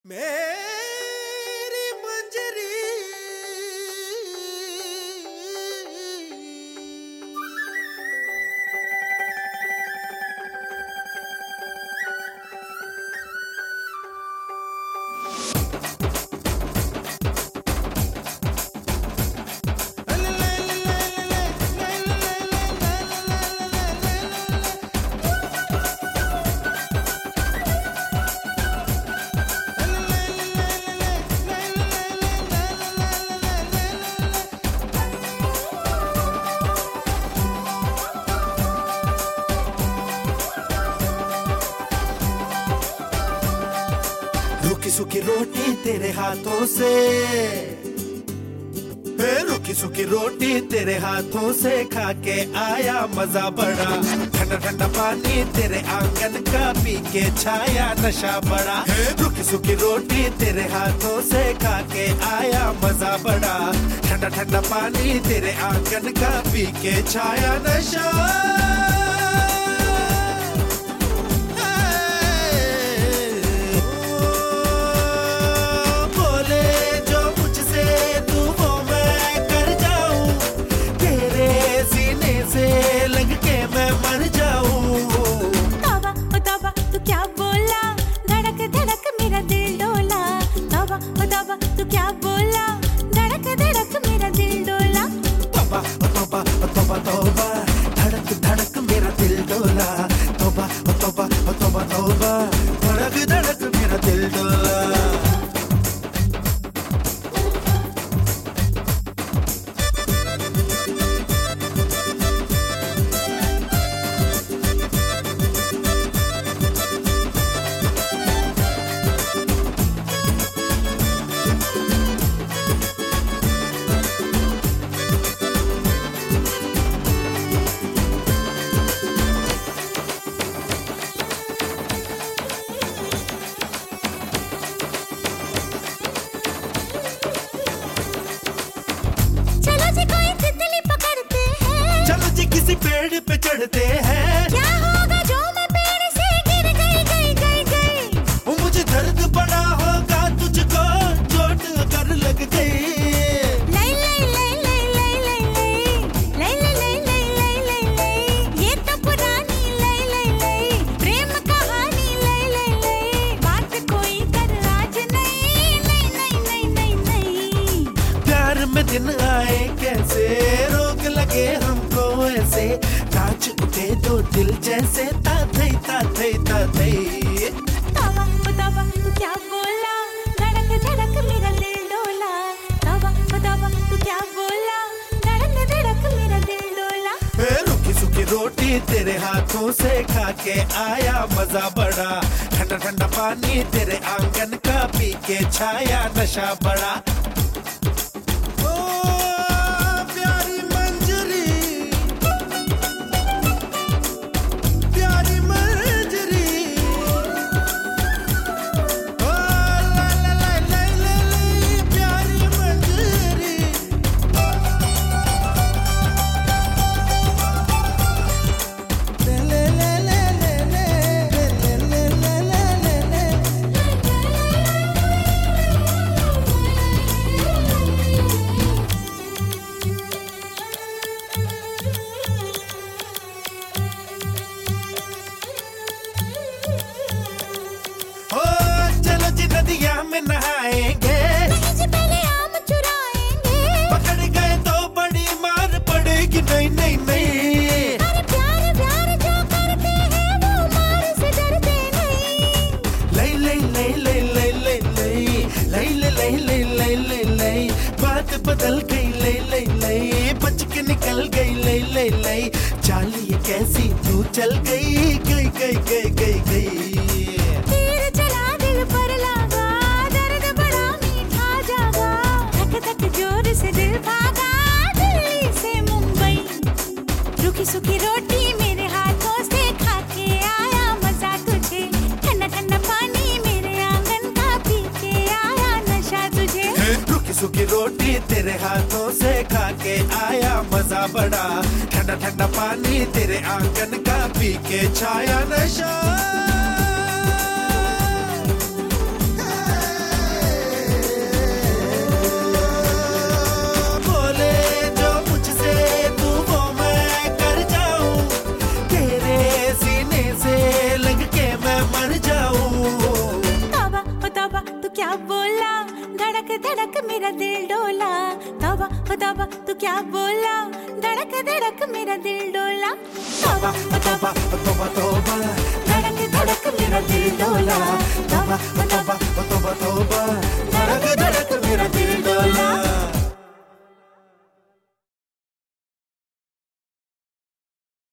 मेरी मंजरी रुकी सुखी रोटी तेरे हाथों से, रुकी सुखी रोटी तेरे हाथों से खा के आया मजा बड़ा। ठंडा ठंडा पानी तेरे आंगन का पी के छाया नशा बड़ा। रुकी सुखी रोटी तेरे हाथों से खा के आया मजा बड़ा। ठंडा ठंडा पानी तेरे आंगन का पी के छाया नशा। तू क्या बोला, धड़क धड़क मेरा दिल डोला। तौबा तौबा तौबा तौबा, धड़क धड़क मेरा दिल डोला। तौबा तौबा तौबा तौबा, धड़क धड़क मेरा दिल डोला। चलो जी किसी पेड़ पे चढ़ते हैं। क्या होगा जो मैं पेड़ से गिर गई। मुझे दर्द बड़ा होगा तुझको चोट अगर लग गई। ये तो पुरानी प्रेम कहानी। बात कोई कर आज नहीं। प्यार में दिन आए कैसे, रोग लगे हमको ऐसे। नाच उठे दो दिल जैसे ताथई ताथई ताथई। तौबा तौबा तू क्या बोला, धड़क धड़क मेरा दिल डोला। तौबा तौबा तू क्या बोला, धड़क धड़क मेरा दिल डोला। रुकी सुखी रोटी तेरे हाथों से खा के आया मजा बड़ा। ठंडा ठंडा पानी तेरे आंगन का पी के छाया नशा बड़ा। नदिया में नहाएंगे, पहले आम चुराएंगे। पकड़ गए तो बड़ी मार पड़ेगी। नहीं अरे प्यार प्यार जो करते हैं वो मार से डरते नहीं। लई बात बदल गई। बच के निकल गई। चाल ये कैसी तू चल गई। तीर चला दिल पर लगा, दर्द बड़ा मीठा जागा। धक जोर से दिल भागा, दिल्ली से मुंबई। रुकी सुखी रोटी मेरे हाथों से खा के आया मजा तुझे। ठंडा ठंडा पानी मेरे आंगन का पी के आया नशा तुझे। रुकी सुखी रोटी तेरे हाथों से खा के आया मजा बड़ा। ठंडा ठंडा पानी तेरे आंगन का पी के छाया नशा। मेरा दिल डोला। तौबा ओ तौबा तू क्या बोला, धड़क धड़क मेरा दिल डोला। तौबा ओ तौबा ओ तौबा तौबा, धड़क धड़क मेरा दिल डोला। तौबा ओ तौबा ओ तौबा तौबा।